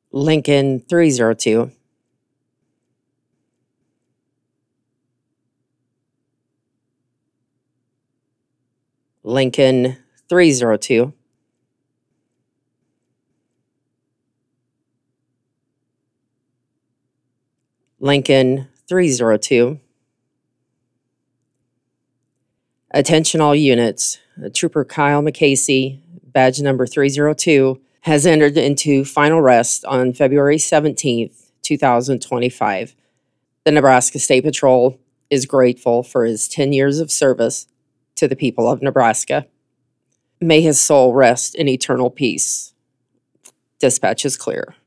Lincoln 302. Lincoln 302. Lincoln 302. Attention all units. Trooper Kyle McCasey, badge number 302, has entered into final rest on February 17th, 2025. The Nebraska State Patrol is grateful for his 10 years of service to the people of Nebraska. May his soul rest in eternal peace. Dispatch is clear.